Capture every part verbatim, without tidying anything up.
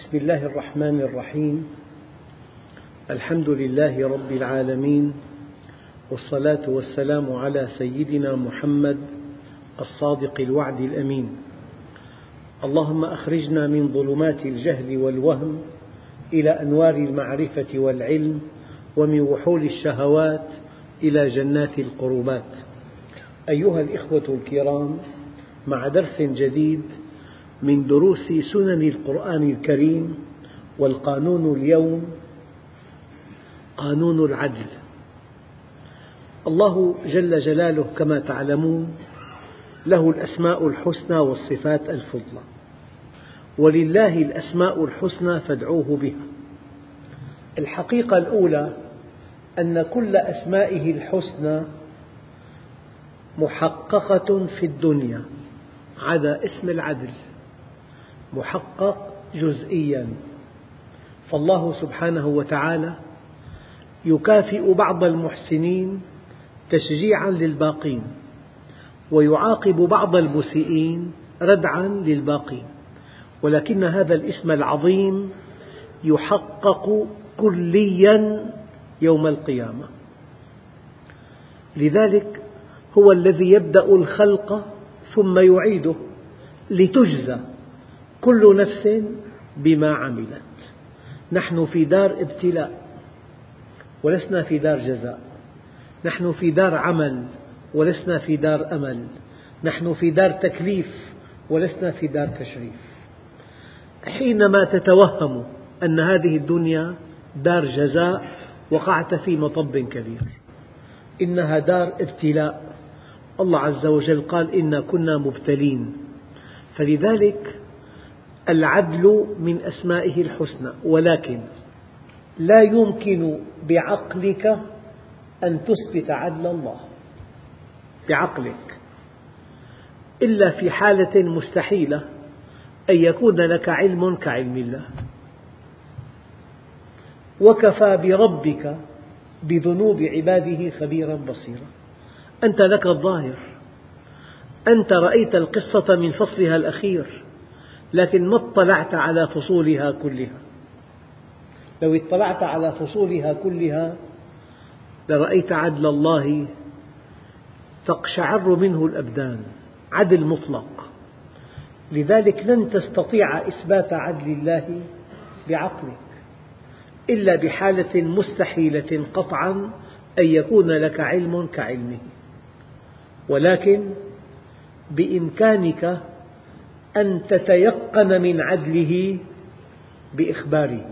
بسم الله الرحمن الرحيم. الحمد لله رب العالمين، والصلاة والسلام على سيدنا محمد الصادق الوعد الأمين. اللهم أخرجنا من ظلمات الجهل والوهم إلى أنوار المعرفة والعلم، ومن وحول الشهوات إلى جنات القربات. أيها الإخوة الكرام، مع درس جديد من دروس سنن القرآن الكريم، والقانون اليوم قانون العدل. الله جل جلاله كما تعلمون له الأسماء الحسنى والصفات الفضلى، ولله الأسماء الحسنى فادعوه بها. الحقيقة الأولى أن كل أسمائه الحسنى محققة في الدنيا عدا اسم العدل، محقق جزئيا، فالله سبحانه وتعالى يكافئ بعض المحسنين تشجيعا للباقين، ويعاقب بعض المسيئين ردعا للباقين، ولكن هذا الاسم العظيم يحقق كليا يوم القيامة. لذلك هو الذي يبدأ الخلق ثم يعيده لتجزى كل نفس بما عملت. نحن في دار ابتلاء ولسنا في دار جزاء، نحن في دار عمل ولسنا في دار أمل، نحن في دار تكليف ولسنا في دار تشريف. حينما تتوهم أن هذه الدنيا دار جزاء وقعت في مطب كبير، إنها دار ابتلاء. الله عز وجل قال إنا كنا مبتلين، فلذلك العدل من أسمائه الحسنى، ولكن لا يمكن بعقلك أن تثبت عدل الله بعقلك إلا في حالة مستحيلة، أن يكون لك علم كعلم الله. وكفى بربك بذنوب عباده خبيرا بصيرا. أنت لك الظاهر، أنت رأيت القصة من فصلها الأخير، لكن ما اطلعت على فصولها كلها. لو اطلعت على فصولها كلها لرأيت عدل الله تقشعر منه الأبدان، عدل مطلق. لذلك لن تستطيع إثبات عدل الله بعقلك إلا بحالة مستحيلة قطعا، أن يكون لك علم كعلمه، ولكن بإمكانك أن تتيقن من عدله بإخباره.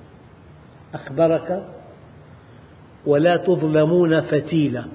أخبرك ولا تظلمون فتيلا.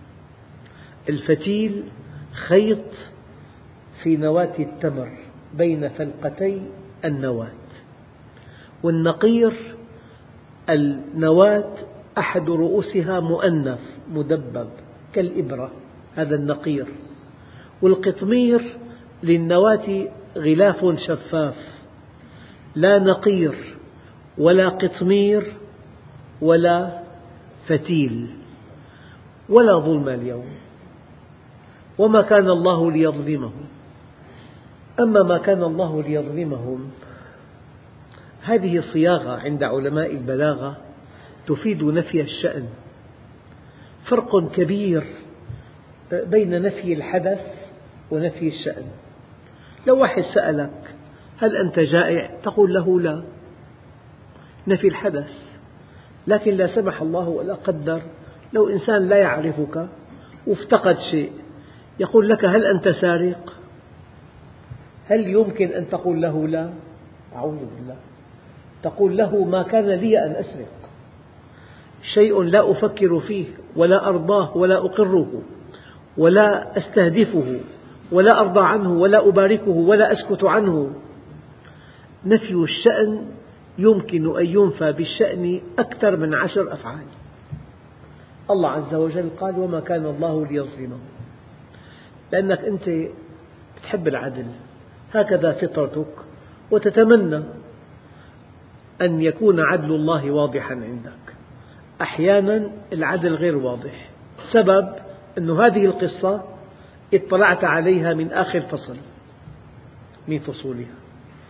الفتيل خيط في نواة التمر بين فلقتي النواة، والنقير النواة أحد رؤوسها مؤنث مدبب كالإبرة، هذا النقير. والقطمير للنواة غلاف شفاف، لا نقير ولا قطمير ولا فتيل ولا ظلم اليوم. وما كان الله ليظلمهم. أما ما كان الله ليظلمهم هذه صياغة عند علماء البلاغة تفيد نفي الشأن. فرق كبير بين نفي الحدث ونفي الشأن. لو واحد سألك هل أنت جائع؟ تقول له لا، نفي الحدث. لكن لا سمح الله ولا قدر لو إنسان لا يعرفك وافتقد شيء، يقول لك هل أنت سارق؟ هل يمكن أن تقول له لا؟ أعوذ بالله. تقول له ما كان لي أن أسرق، شيء لا أفكر فيه ولا أرضاه ولا أقره ولا أستهدفه ولا أرضى عنه ولا أباركه ولا أسكت عنه. نفي الشأن يمكن أن ينفى بالشأن أكثر من عشر أفعال. الله عز وجل قال وما كان الله ليظلمهم، لأنك أنت تحب العدل، هكذا فطرتك، وتتمنى أن يكون عدل الله واضحا عندك. أحيانا العدل غير واضح، سبب أن هذه القصة اطلعت عليها من آخر فصل من فصولها،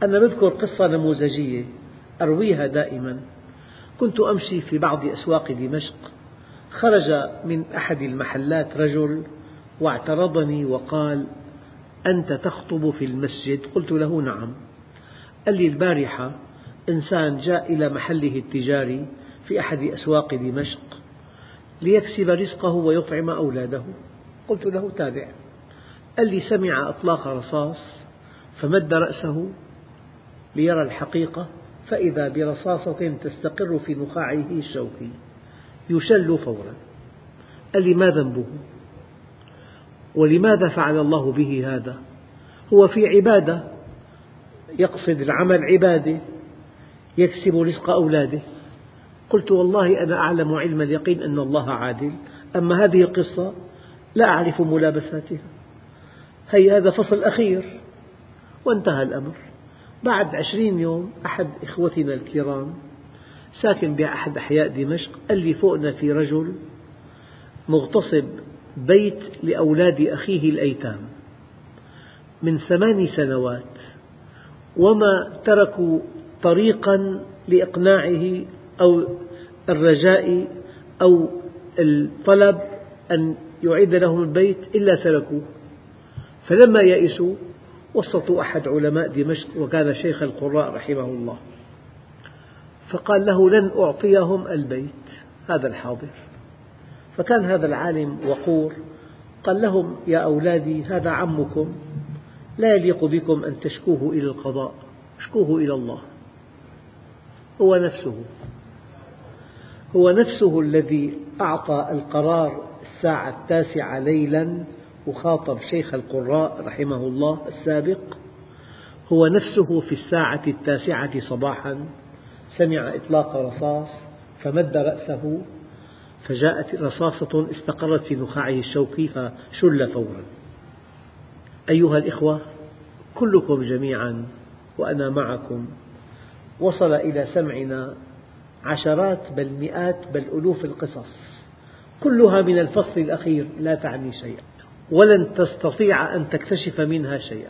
أنا بذكر قصة نموذجية أرويها دائما. كنت أمشي في بعض أسواق دمشق، خرج من أحد المحلات رجل واعترضني وقال: أنت تخطب في المسجد؟ قلت له: نعم. قال لي: البارحة إنسان جاء إلى محله التجاري في أحد أسواق دمشق ليكسب رزقه ويطعم أولاده. قلت له: تابع. قال لي: سمع أطلاق رصاص فمد رأسه ليرى الحقيقة، فإذا برصاصة تستقر في نخاعه الشوكي، يشل فورا. قال لي: ما ذنبه؟ ولماذا فعل الله به هذا؟ هو في عبادة، يقصد العمل عبادة، يكسب رزق أولاده. قلت: والله أنا أعلم علم اليقين أن الله عادل، أما هذه القصة لا أعرف ملابساتها. هي هذا فصل أخير وانتهى الأمر. بعد عشرين يوم أحد إخوتنا الكرام ساكن بأحد أحياء دمشق قال لي: فوقنا في رجل مغتصب بيت لأولاد أخيه الأيتام من ثمان سنوات، وما تركوا طريقا لإقناعه أو الرجاء أو الطلب أن يعيد لهم البيت إلا سلكوه. فلما يئسوا وسطوا أحد علماء دمشق وكان شيخ القراء رحمه الله، فقال له: لن أعطيهم البيت. هذا الحاضر. فكان هذا العالم وقور، قال لهم: يا أولادي، هذا عمكم، لا يليق بكم أن تشكوه إلى القضاء، اشكوه إلى الله. هو نفسه هو نفسه الذي أعطى القرار الساعة التاسعة ليلا وخاطب شيخ القراء رحمه الله السابق. هو نفسه في الساعة التاسعة صباحا سمع إطلاق رصاص فمد رأسه فجاءت رصاصة استقرت في نخاعه الشوكي فشل فورا. أيها الإخوة، كلكم جميعا وأنا معكم وصل إلى سمعنا عشرات بل مئات بل ألوف القصص، كلها من الفصل الأخير لا تعني شيئا، ولن تستطيع أن تكتشف منها شيئا،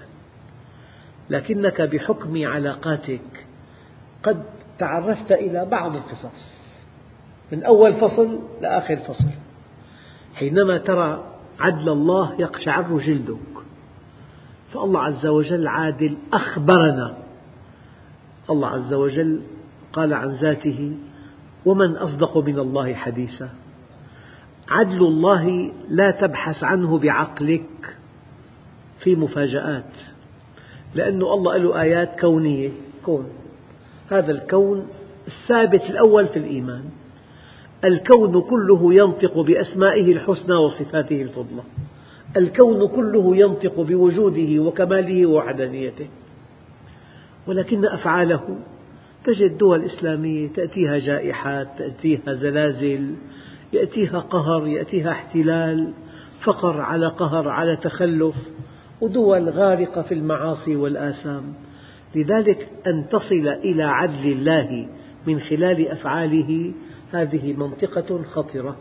لكنك بحكم علاقاتك قد تعرفت إلى بعض القصص من أول فصل لآخر فصل. حينما ترى عدل الله يقشعر جلدك، فالله عز وجل عادل أخبرنا. الله عز وجل قال عن ذاته: ومن أصدق من الله حديثا. عدل الله لا تبحث عنه بعقلك في مفاجآت، لأن الله له آيات كونية، كون هذا الكون الثابت الأول في الإيمان. الكون كله ينطق بأسمائه الحسنى وصفاته الفضلى، الكون كله ينطق بوجوده وكماله ووحدانيته، ولكن أفعاله تجد دول إسلامية تأتيها جائحات، تأتيها زلازل، يأتيها قهر، يأتيها احتلال، فقر على قهر على تخلف، ودول غارقة في المعاصي والآثام. لذلك أن تصل إلى عدل الله من خلال أفعاله هذه منطقة خطرة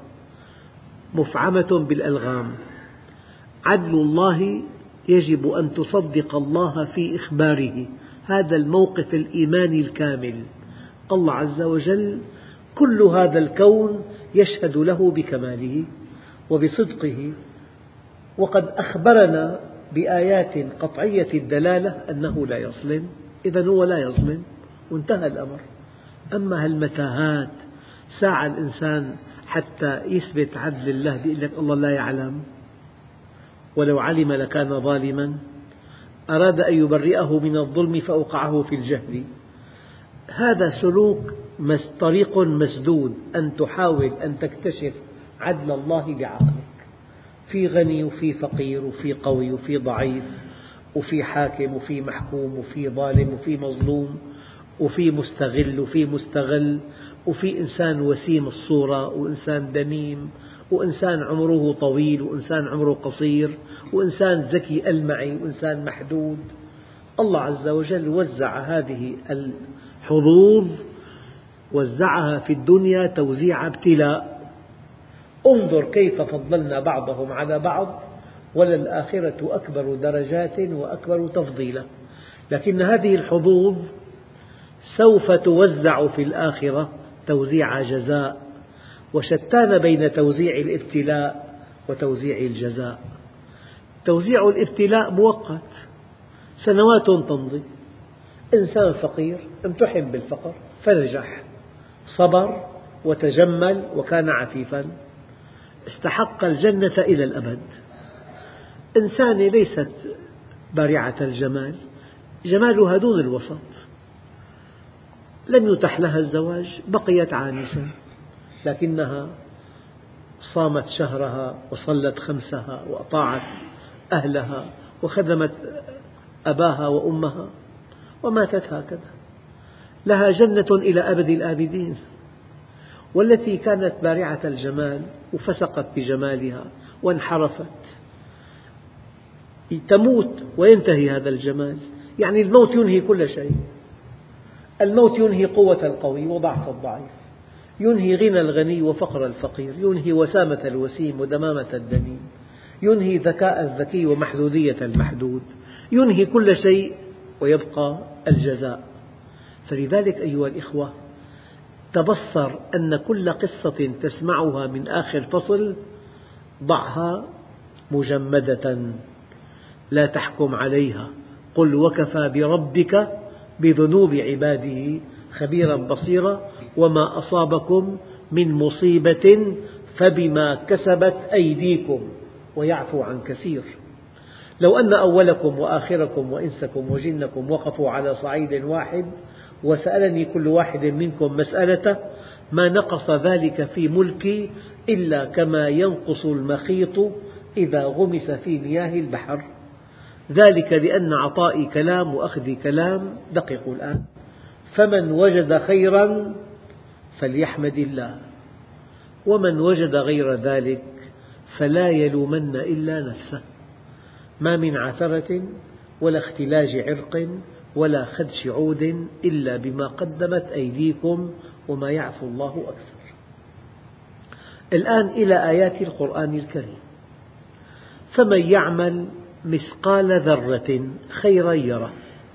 مفعمة بالألغام. عدل الله يجب أن تصدق الله في إخباره، هذا الموقف الإيماني الكامل. الله عز وجل كل هذا الكون يشهد له بكماله وبصدقه، وقد أخبرنا بآيات قطعية الدلالة أنه لا يظلم، إذن هو لا يظلم وانتهى الأمر. أما هالمتاهات ساعة الإنسان حتى يثبت عدل الله بيقول لك الله لا يعلم، ولو علم لكان ظالما، أراد أن يبرئه من الظلم فأوقعه في الجهل. هذا سلوك طريق مسدود، أن تحاول أن تكتشف عدل الله بعقلك، في غني وفي فقير وفي قوي وفي ضعيف وفي حاكم وفي محكوم وفي ظالم وفي مظلوم وفي مستغل وفي مستغل، وفي إنسان وسيم الصورة وإنسان دميم، وإنسان عمره طويل وإنسان عمره قصير، وإنسان ذكي ألمعي وإنسان محدود. الله عز وجل وزع هذه الحظوظ، وزعها في الدنيا توزيع ابتلاء. انظر كيف فضلنا بعضهم على بعض، وللآخرة أكبر درجات وأكبر تفضيلا. لكن هذه الحظوظ سوف توزع في الآخرة توزيع جزاء، وشتان بين توزيع الابتلاء وتوزيع الجزاء. توزيع الابتلاء مؤقت، سنوات تمضي، إنسان فقير امتحن بالفقر فنجح، صبر وتجمل وكان عفيفا، استحق الجنة إلى الأبد. إنسانة ليست بارعة الجمال، جمالها دون الوسط، لم يتح لها الزواج، بقيت عانسة، لكنها صامت شهرها وصلت خمسها وأطاعت أهلها وخدمت أباها وأمها وماتت هكذا، لها جنة إلى أبد الآبدين. والتي كانت بارعة الجمال وفسقت بجمالها وانحرفت تموت وينتهي هذا الجمال، يعني الموت ينهي كل شيء. الموت ينهي قوة القوي وضعف الضعيف، ينهي غنى الغني وفقر الفقير، ينهي وسامة الوسيم ودمامة الدميم، ينهي ذكاء الذكي ومحدودية المحدود، ينهي كل شيء ويبقى الجزاء. فلذلك أيها الإخوة، تبصر أن كل قصة تسمعها من آخر فصل ضعها مجمدة، لا تحكم عليها، قل وكفى بربك بذنوب عباده خبيرا بصيرا، وما أصابكم من مصيبة فبما كسبت أيديكم ويعفو عن كثير. لو أن أولكم وآخركم وإنسكم وجنكم وقفوا على صعيد واحد وسألني كل واحد منكم مسألة ما نقص ذلك في ملكي إلا كما ينقص المخيط إذا غمس في مياه البحر، ذلك لأن عطائي كلام وأخذي كلام. دققوا الآن، فمن وجد خيرا فليحمد الله، ومن وجد غير ذلك فلا يلومن إلا نفسه، ما من عثرة ولا اختلاج عرق ولا خدش عود إلا بما قدمت أيديكم وما يعفو الله أكثر. الآن إلى آيات القرآن الكريم. فمن يعمل مثقال ذرة خيرا يره.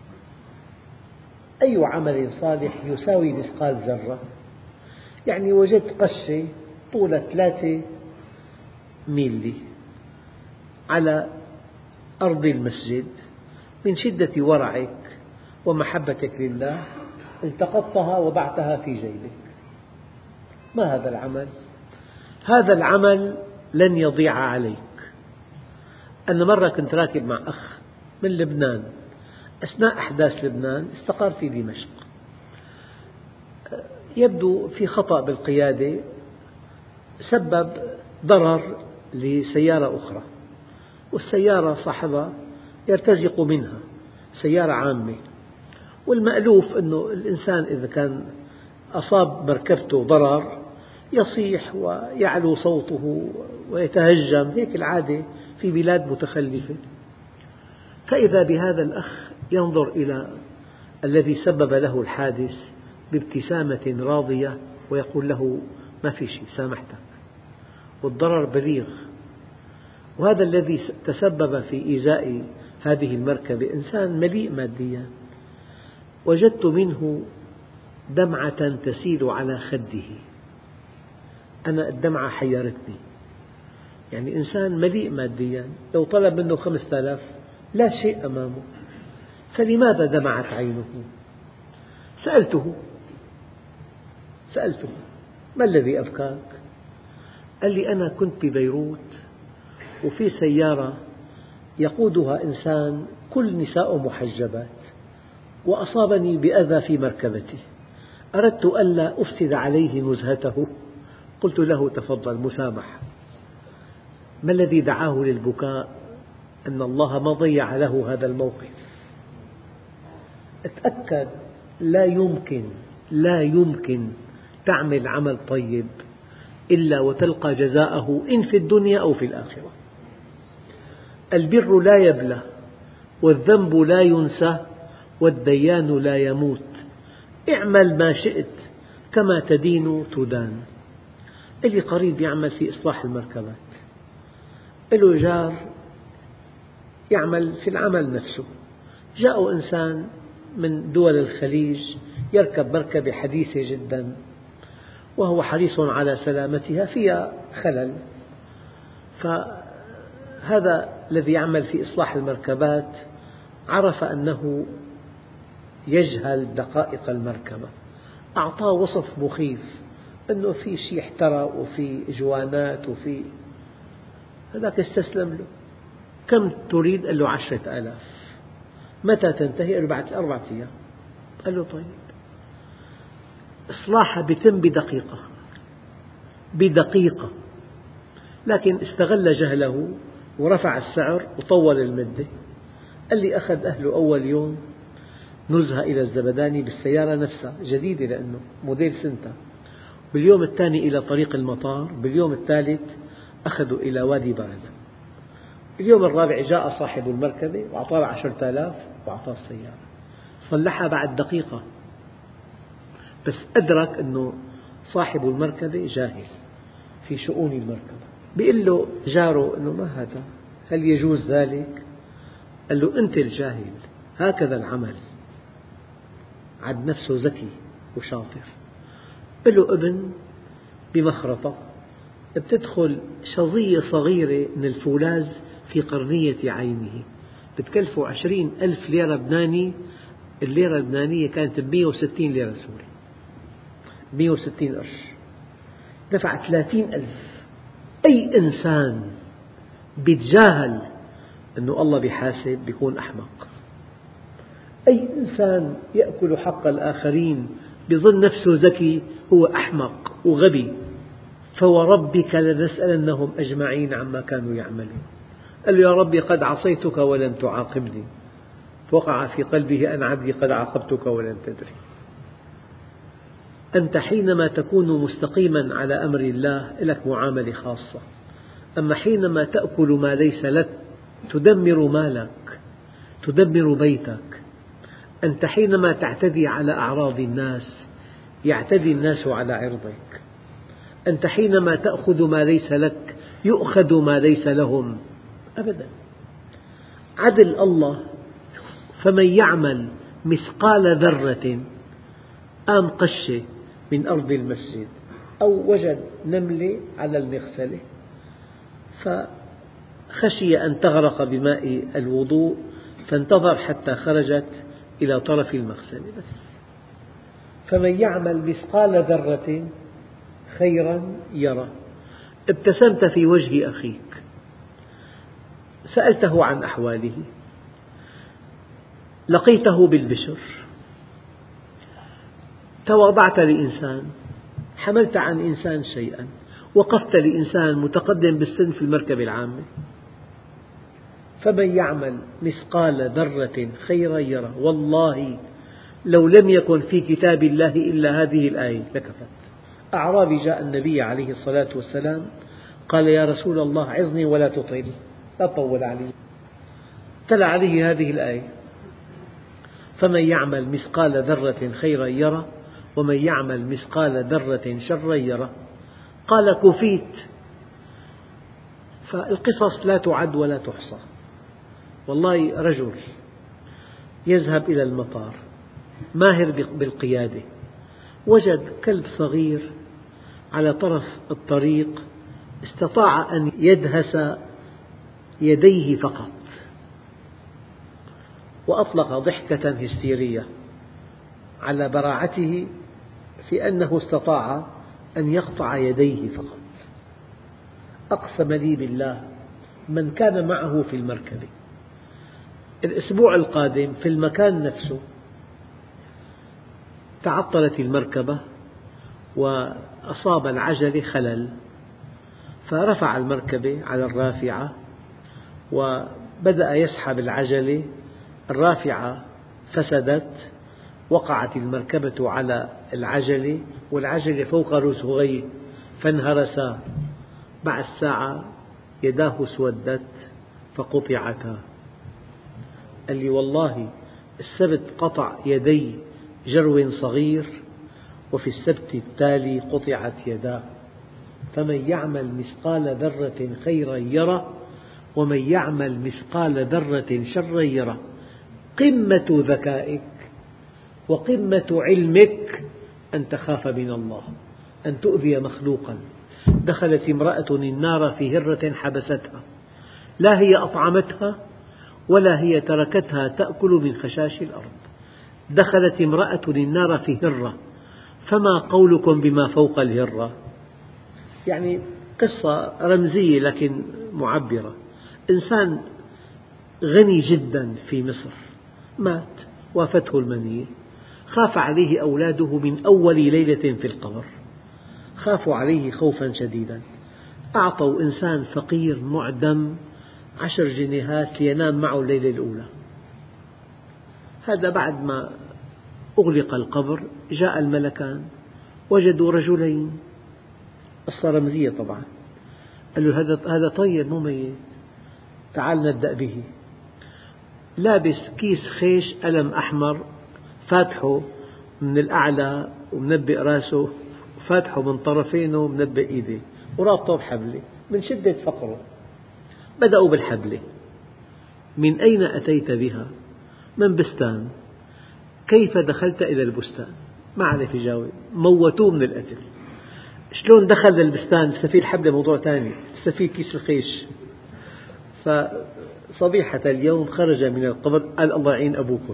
أي عمل صالح يساوي مثقال ذرة؟ يعني وجدت قشة طولها ثلاثة ميلي على أرض المسجد، من شدة ورعك ومحبتك لله التقطتها وضعتها في جيبك. ما هذا العمل؟ هذا العمل لن يضيع عليك. أنا مرة كنت راكب مع أخ من لبنان، أثناء أحداث لبنان استقر في دمشق، يبدو في خطأ بالقيادة سبب ضرر لسيارة أخرى، والسيارة صاحبها يرتزق منها، سيارة عامة، والمألوف أنه الإنسان إذا كان أصاب مركبته ضرر يصيح ويعلو صوته ويتهجم، هيك العادة في بلاد متخلفة. فإذا بهذا الأخ ينظر إلى الذي سبب له الحادث بابتسامة راضية ويقول له ما في شيء، سامحتك، والضرر بليغ. وهذا الذي تسبب في إيذاء هذه المركبة إنسان مليء ماديا. وجدت منه دمعة تسيل على خده، أنا الدمعة حيرتني، يعني إنسان مليء ماديا لو طلب منه خمسة آلاف لا شيء أمامه، فلماذا دمعت عينه؟ سألته سألته ما الذي أبكاك؟ قال لي أنا كنت ببيروت وفي سيارة يقودها إنسان كل نساء محجبات، وأصابني بأذى في مركبتي، أردت ألا أفسد عليه نزهته، قلت له تفضل مسامح. ما الذي دعاه للبكاء؟ أن الله ما ضيع له هذا الموقف. تأكد لا يمكن لا يمكن تعمل عمل طيب إلا وتلقى جزاءه إن في الدنيا أو في الآخرة. البر لا يبلى، والذنب لا ينسى، والديان لا يموت. اعمل ما شئت كما تدين تدان. اللي قريب يعمل في إصلاح المركبات، له جار يعمل في العمل نفسه، جاء إنسان من دول الخليج يركب مركبة حديثة جدا وهو حريص على سلامتها، فيها خلل، فهذا الذي يعمل في إصلاح المركبات عرف أنه يجهل دقائق المركبة، أعطاه وصف مخيف أنه في شيء احترق وفي جوانات وفي، هذاك استسلم له. كم تريد؟ قال له عشرة آلاف. متى تنتهي؟ قال له بعد أربعة أيام. قال له طيب. إصلاحها بيتم بدقيقة بدقيقة، لكن استغل جهله ورفع السعر وطول المدة. قال لي أخذ أهله أول يوم نزهة إلى الزبداني بالسيارة نفسها جديدة لأنه موديل سنتا، باليوم الثاني إلى طريق المطار، باليوم الثالث أخذوا إلى وادي برد. اليوم الرابع جاء صاحب المركبة وأعطاه عشرة آلاف وأعطاه السيارة، صلحها بعد دقيقة، بس أدرك أنه صاحب المركبة جاهل في شؤون المركبة. بيقول له جاره أنه ما هذا، هل يجوز ذلك؟ قال له أنت الجاهل، هكذا العمل. عد نفسه ذكي وشاطر. قال له ابن بمخرطة بتدخل شظية صغيرة من الفولاذ في قرنية عينه، بتكلفه عشرين ألف ليرة لبناني. الليرة اللبنانية كانت بمئة وستين ليرة سوري، مئة وستين قرش، دفع ثلاثين ألف. أي إنسان بيتجاهل أنه الله بيحاسب بيكون أحمق. أي إنسان يأكل حق الآخرين بظن نفسه ذكي هو أحمق وغبي. فوربك لنسألنهم أجمعين عما كانوا يعملون. قال له يا ربي قد عصيتك ولم تعاقبني، فوقع في قلبه أن عبدي قد عاقبتك ولم تدري. أنت حينما تكون مستقيما على أمر الله لك معاملة خاصة، أما حينما تأكل ما ليس لك تدمر مالك، تدمر بيتك. أنت حينما تعتدي على أعراض الناس يعتدي الناس على عرضك. أنت حينما تأخذ ما ليس لك يؤخذ ما ليس لهم أبدا. عدل الله. فمن يعمل مثقال ذرة، قام قشة من أرض المسجد أو وجد نملة على المغسلة فخشي أن تغرق بماء الوضوء فانتظر حتى خرجت إلى طرف المغسلة بس. فمن يعمل مثقال ذرة خيرا يره. ابتسمت في وجه أخيك، سألته عن أحواله، لقيته بالبشر، تواضعت لإنسان، حملت عن إنسان شيئا، وقفت لإنسان متقدم بالسن في المركبة العامة. فمن يعمل مثقال ذرة خيرا يره. والله لو لم يكن في كتاب الله إلا هذه الآية لكفت. أعرابي جاء النبي عليه الصلاة والسلام قال يا رسول الله عظني ولا تطل، لا تطول علي. تلا عليه هذه الآية: فمن يعمل مثقال ذرة خيرا يره ومن يعمل مثقال ذرة شرا يره. قال كفيت. فالقصص لا تعد ولا تحصى. والله رجل يذهب إلى المطار ماهر بالقيادة، وجد كلب صغير على طرف الطريق، استطاع أن يدهس يديه فقط، وأطلق ضحكة هستيرية على براعته في أنه استطاع أن يقطع يديه فقط. أقسم لي بالله من كان معه في المركبة الأسبوع القادم في المكان نفسه تعطلت المركبة وأصاب العجلة خلل، فرفع المركبة على الرافعة وبدأ يسحب العجلة، الرافعة فسدت، وقعت المركبة على العجلة والعجلة فوق رسغيه فانهرسا. بعد ساعة يداه اسودت فقطعتا. قال لي والله السبت قطع يدي جرو صغير وفي السبت التالي قطعت يداه. فمن يعمل مثقال ذرة خيرا يره ومن يعمل مثقال ذرة شرا يره. قمة ذكائك وقمة علمك أن تخاف من الله، أن تؤذي مخلوقا. دخلت امرأة النار في هرة حبستها، لا هي أطعمتها ولا هي تركتها تأكل من خشاش الأرض. دخلت امرأة النار في هرة، فما قولكم بما فوق الهرة؟ يعني قصة رمزية لكن معبرة. إنسان غني جدا في مصر مات، وافته المنية، خاف عليه أولاده من أول ليلة في القبر، خافوا عليه خوفا شديدا، أعطوا إنسان فقير معدم عشر جنيهات لينام معه الليلة الأولى. هذا بعد ما أغلق القبر جاء الملكان وجدوا رجلين، قصة رمزية طبعا، قالوا هذا هذا طيب مو ميت، تعال نبدأ به. لابس كيس خيش قلم أحمر، فاتحه من الأعلى ومنبئ رأسه، وفاتحه من طرفينه ومنبئ إيديه، ورابطه بحبلة من شدة فقره. بدأوا بالحبلة: من أين أتيت بها؟ من بستان. كيف دخلت إلى البستان؟ ما عرف يجاوب، موتوه من القتل. شلون دخل للبستان؟ استفيد الحبلة موضوع ثاني، استفيد كيس الخيش. فصبيحة اليوم خرج من القبر قال الله يعين أبوكم.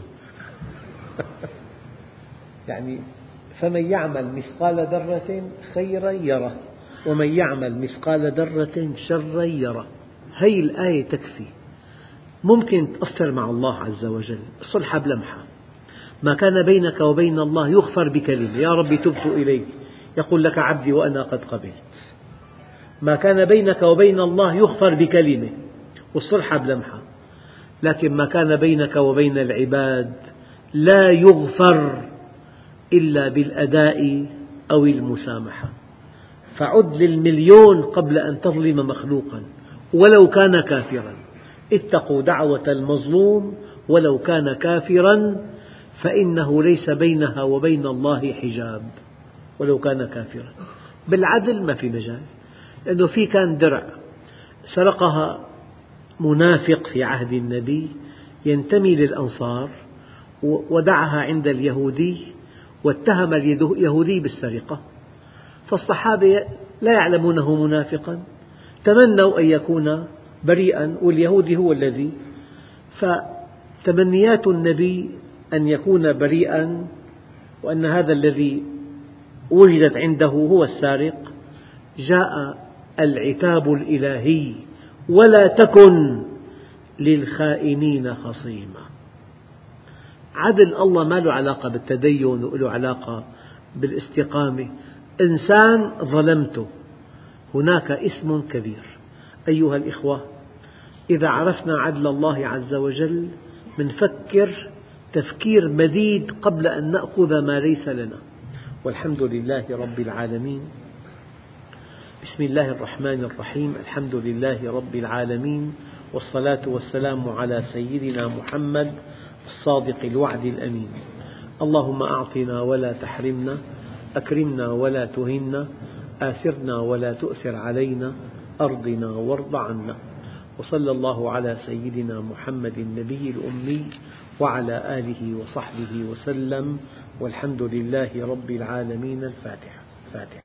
يعني فمن يعمل مثقال ذرة خيرا يره، ومن يعمل مثقال ذرة شرا يره. هذه الآية تكفي. ممكن تقصر مع الله عز وجل، الصلحة بلمحة. ما كان بينك وبين الله يغفر بكلمة: يا رب تبت إليك، يقول لك عبدي وأنا قد قبلت. ما كان بينك وبين الله يغفر بكلمة والصلحة بلمحة، لكن ما كان بينك وبين العباد لا يغفر إلا بالأداء أو المسامحة. فعد للمليون قبل أن تظلم مخلوقا ولو كان كافرا. اتقوا دعوة المظلوم ولو كان كافرا، فإنه ليس بينها وبين الله حجاب ولو كان كافرا. بالعدل ما في مجال، لأنه في كان درع سرقها منافق في عهد النبي ينتمي للأنصار، ودعها عند اليهودي واتهم اليهودي بالسرقة، فالصحابة لا يعلمونه منافقا، تمنوا أن يكون بريئا واليهودي هو الذي. فتمنيات النبي أن يكون بريئا وأن هذا الذي وجدت عنده هو السارق، جاء العتاب الإلهي: ولا تكن للخائنين خصيما. عدل الله ما له علاقة بالتدين وله علاقة بالاستقامة. إنسان ظلمته، هناك اسم كبير. أيها الإخوة، إذا عرفنا عدل الله عز وجل منفكر تفكير مديد قبل أن نأخذ ما ليس لنا. والحمد لله رب العالمين. بسم الله الرحمن الرحيم. الحمد لله رب العالمين، والصلاة والسلام على سيدنا محمد الصادق الوعد الأمين. اللهم أعطنا ولا تحرمنا، أكرمنا ولا تهنا، آثرنا ولا تؤثر علينا، أرضنا وارض عنا. وصلى الله على سيدنا محمد النبي الأمي وعلى آله وصحبه وسلم، والحمد لله رب العالمين. الفاتحة.